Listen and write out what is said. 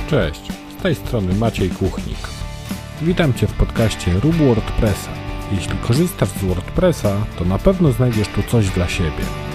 Cześć, z tej strony Maciej Kuchnik. Witam Cię w podcaście Rób WordPressa. Jeśli korzystasz z WordPressa, to na pewno znajdziesz tu coś dla siebie.